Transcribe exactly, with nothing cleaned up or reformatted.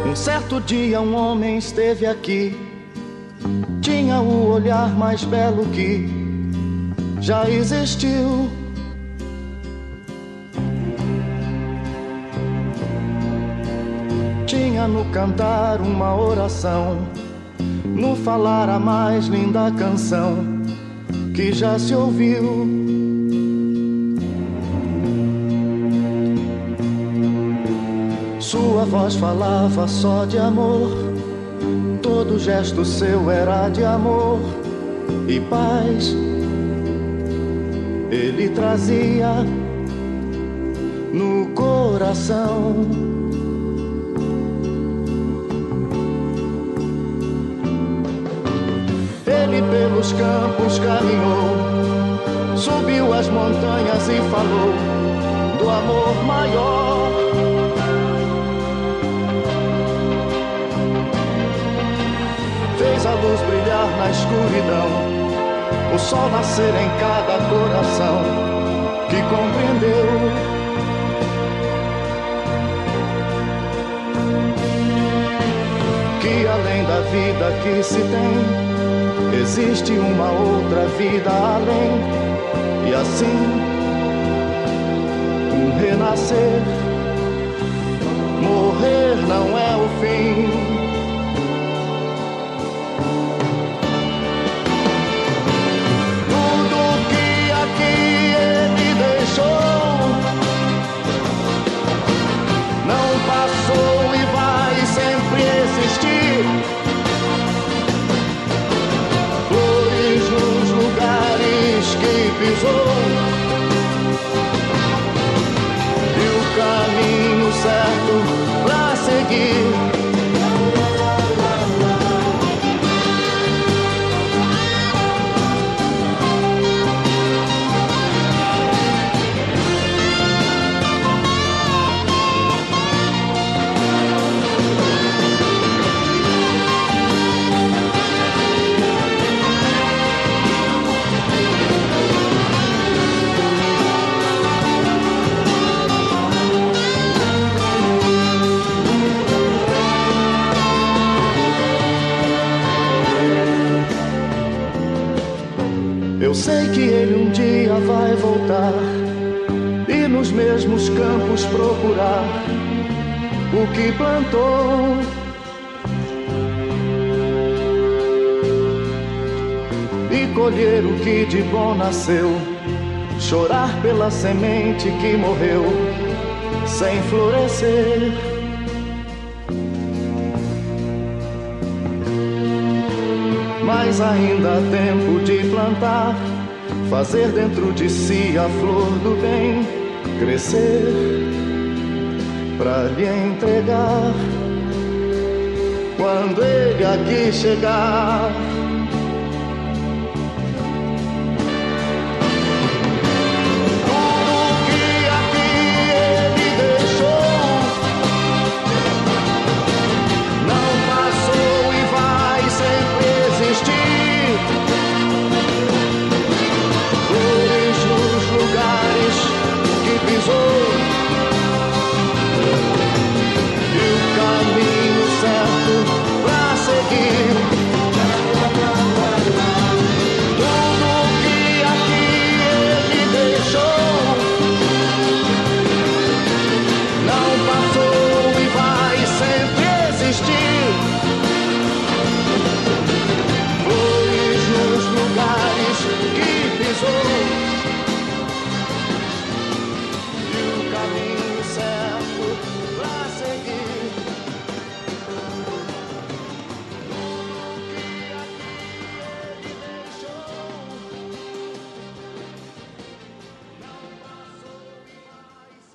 Um certo dia um homem esteve aqui, tinha o olhar mais belo que já existiu. Tinha no cantar uma oração, no falar a mais linda canção que já se ouviu. Sua voz falava só de amor, todo gesto seu era de amor e paz. Ele trazia no coração. Ele pelos campos caminhou, subiu as montanhas e falou do amor maior. Fez a luz brilhar na escuridão, o sol nascer em cada coração que compreendeu. Que além da vida que se tem, existe uma outra vida além. E assim, um renascer, morrer não é o fim. Pisou e o caminho certo pra seguir. Eu sei que ele um dia vai voltar e nos mesmos campos procurar o que plantou. E colher o que de bom nasceu, chorar pela semente que morreu sem florescer. Mas ainda há tempo de plantar, fazer dentro de si a flor do bem crescer, pra lhe entregar quando ele aqui chegar.